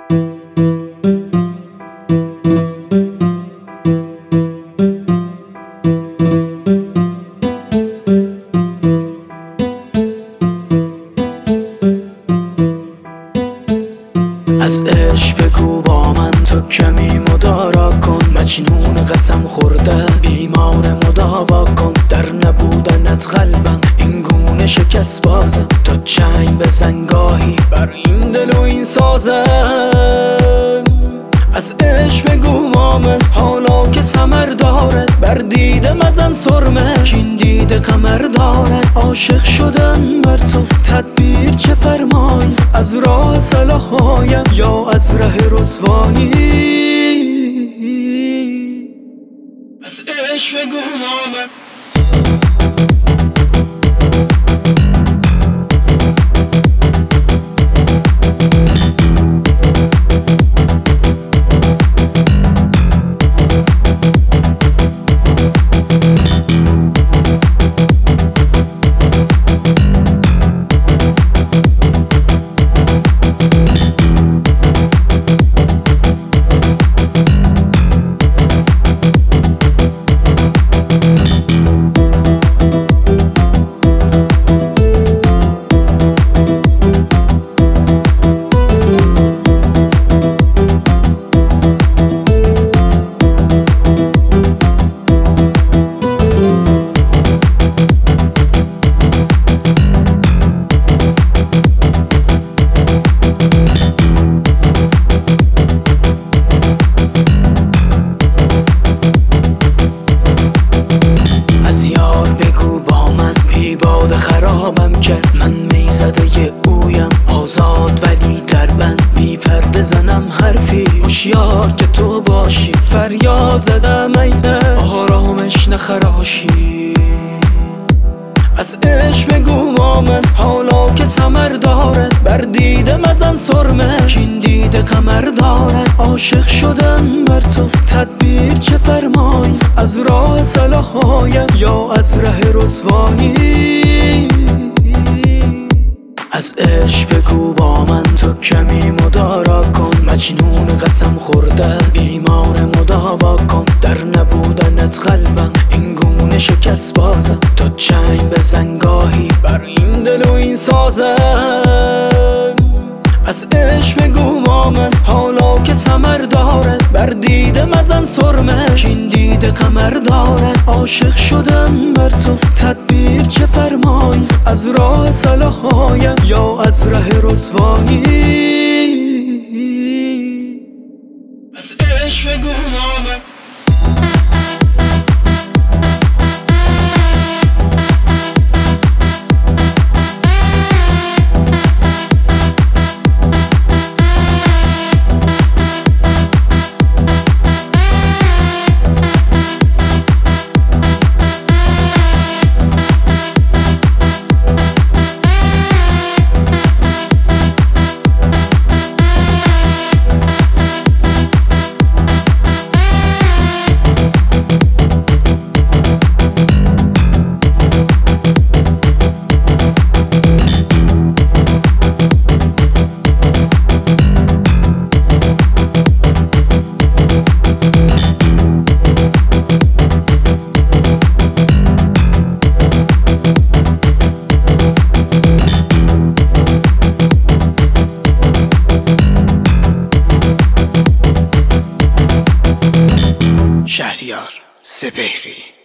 از عشق بگو با من تو کمی مدارا کن، مجنون قسم خورده بیمار مداوا کن. در نبودنت قلبم اینگونه شکست بازم، تو چنگ بزن گاهی بر این دل و این سازم. از عشق بگو با من حالا که ثمر دارد، بر دیده مزن سرمه کین دیده قمر دارد. عاشق شدم بر تو تدبیر چه فرمایی، از راه صلاحایم یا از ره رسوایی. از عشق بگو با من خرابم کرد. من میزده اویم آزاد ولی در بند، بی پرده زنم حرفی هوشیار که تو باشی. فریاد زدم ای آرامش نخراشی. از عشق بگو با من حالا که ثمر دارد، بر دیده مزن سرمه کین دیده قمر دارد. عاشق شدم بر تو تدبیر چه فرمایی، از راه صلاحایم یا از ره رسوایی. از عشق بگو با من تو کمی مدارا کن، مجنون قسم خورده بیمار مداوا کن. در نبودنت قلبم اینگونه شکست بازم، تو چنگ بزن گاهی بر این دل و این سازم. از عشق بگو با من حالا که ثمر دارد، بر دیده مزن سرمه کین دیده قمر دارد. عاشق شدم بر تو تدبیر چه فرمایی، از راه صلاحایم یا از ره رسوایی. از عشق بگو با من شهریار سپهری.